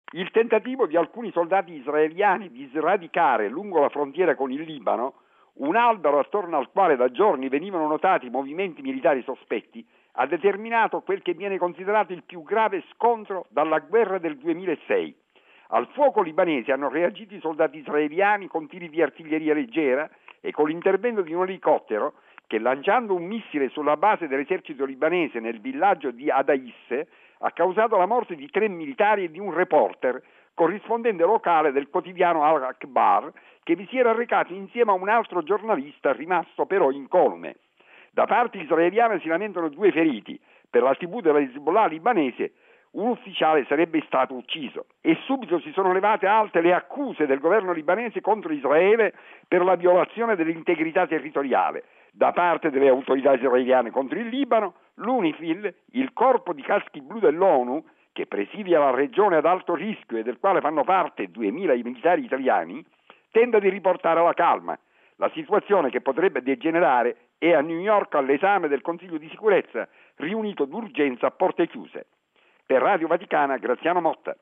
Il tentativo di alcuni soldati israeliani di sradicare lungo la frontiera con il Libano un albero attorno al quale da giorni venivano notati movimenti militari sospetti ha determinato quel che viene considerato il più grave scontro dalla guerra del 2006. Al fuoco libanese hanno reagito i soldati israeliani con tiri di artiglieria leggera e con l'intervento di un elicottero che, lanciando un missile sulla base dell'esercito libanese nel villaggio di Adaisse, ha causato la morte di 3 militari e di un reporter, corrispondente locale del quotidiano Al-Akhbar, che vi si era recato insieme a un altro giornalista rimasto però incolume. Da parte israeliana si lamentano 2 feriti. Per la TV della Hezbollah libanese un ufficiale sarebbe stato ucciso e subito si sono levate alte le accuse del governo libanese contro Israele per la violazione dell'integrità territoriale. Da parte delle autorità israeliane contro il Libano, l'UNIFIL, il corpo di caschi blu dell'ONU, che presidia la regione ad alto rischio e del quale fanno parte 2000 militari italiani, tenta di riportare la calma. La situazione che potrebbe degenerare è a New York all'esame del Consiglio di sicurezza, riunito d'urgenza a porte chiuse. Per Radio Vaticana, Graziano Motta.